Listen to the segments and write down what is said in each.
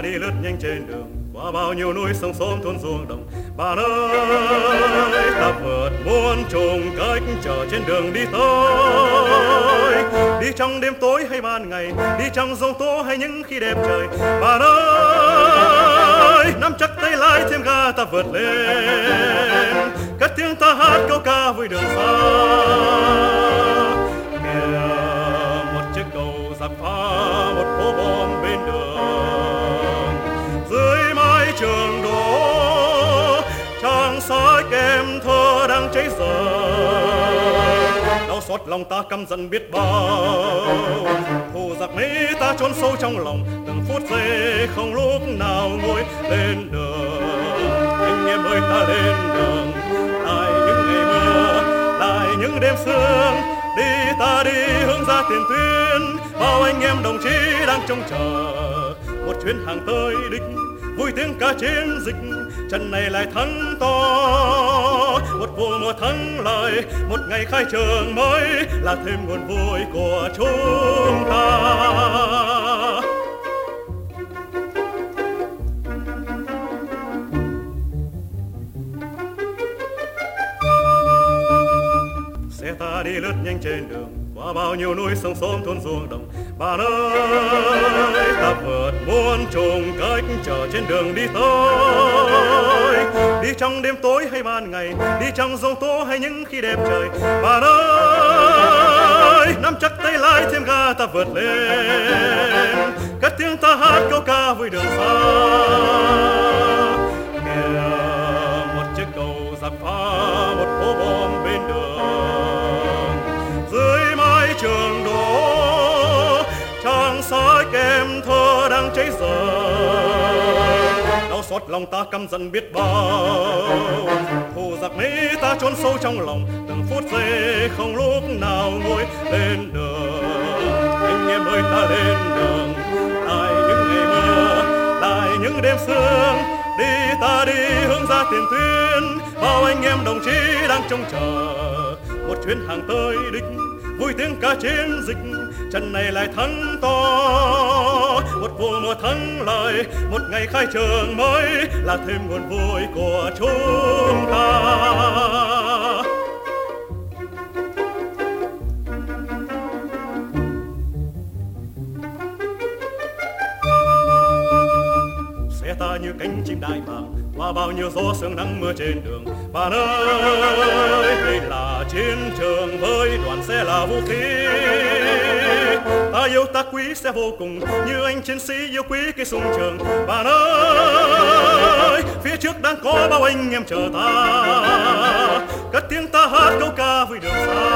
đi lướt nhanh trên đường qua bao nhiêu núi sông xóm thôn ruộng đồng. Bạn ơi, ta vượt muôn trùng cách trở trên đường đi tới. Đi trong đêm tối hay ban ngày, đi trong giông tố hay những khi đẹp trời. Bạn ơi, nắm chắc tay lái thêm ga ta vượt lên, cất tiếng ta hát câu ca vui đường xa. Kìa một chiếc cầu giặc phá một hố bom bên đường, dưới mái trường đổ trang sách em thơ đang cháy dở. Đau xót lòng ta căm giận biết bao, thù giặc Mỹ ta chôn sâu trong lòng. Từng phút giây không lúc nào nguôi lên đường. Anh em ơi ta lên đường, lại những ngày mưa, lại những đêm sương. Đi ta đi hướng ra tiền tuyến, bao anh em đồng chí đang trông chờ một chuyến hàng tới đích. Vui tiếng ca chiến dịch, trận này lại thắng to. Một vụ mùa thắng lợi, một ngày khai trường mới là thêm nguồn vui của chúng ta. Xe ta đi lướt nhanh trên đường qua bao nhiêu núi sông xóm thôn ruộng đồng. Bạn ơi, ta vượt muôn trùng cách trở trên đường đi tới. Đi trong đêm tối hay ban ngày, đi trong giông tố hay những khi đẹp trời. Bạn ơi, nắm chắc tay lái thêm ga ta vượt lên, cất tiếng ta hát câu ca vui đường xa. Kìa một chiếc cầu giặc phá một hố bom bên đường, dưới mái trường đổ trang sách em thơ đang cháy dở. Đau xót lòng ta căm giận biết bao, thù giặc Mỹ ta chôn sâu trong lòng. Từng phút giây không lúc nào nguôi lên đường. Anh em ơi ta lên đường, lại những ngày mưa, lại những đêm sương. Đi ta đi hướng ra tiền tuyến, bao anh em đồng chí đang trông chờ một chuyến hàng tới đích. Vui tiếng ca chiến dịch, trận này lại thắng to. Một vụ mùa thắng lợi, một ngày khai trường mới là thêm nguồn vui của chúng ta. Xe ta như cánh chim đại bàng qua bao nhiêu gió sương nắng mưa trên đường. Bạn ơi, đây là chiến trường với đoàn xe là vũ khí. Ta yêu ta quý sẽ vô cùng, như anh chiến sĩ yêu quý cái súng trường. Bạn ơi, phía trước đang có bao anh em chờ ta, cất tiếng ta hát câu ca vui đường xa.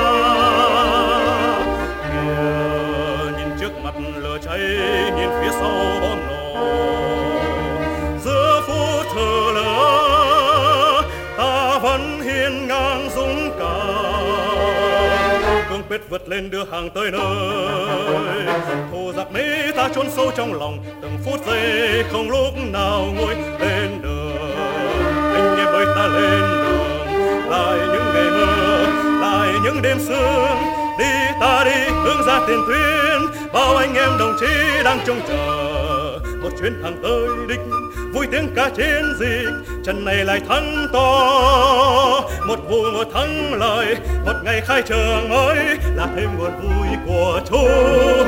Kìa nhìn trước mặt lửa cháy, nhìn phía sau bom nổ. Giữa phút thờ lỡ ta vẫn hiên ngang dũng cảm, cương quyết vượt lên đưa hàng tới nơi. Thù giặc Mỹ ta chôn sâu trong lòng. Từng phút giây không lúc nào nguôi lên đường. Anh em ơi ta lên đường, lại những ngày mưa, lại những đêm sương. Đi ta đi hướng ra tiền tuyến, bao anh em đồng chí đang trông chờ một chuyến hàng tới đích. Vui tiếng ca chiến dịch, trận này lại thắng to. Một vụ một thắng lợi, một ngày khai trường mới là thêm nguồn vui của chúng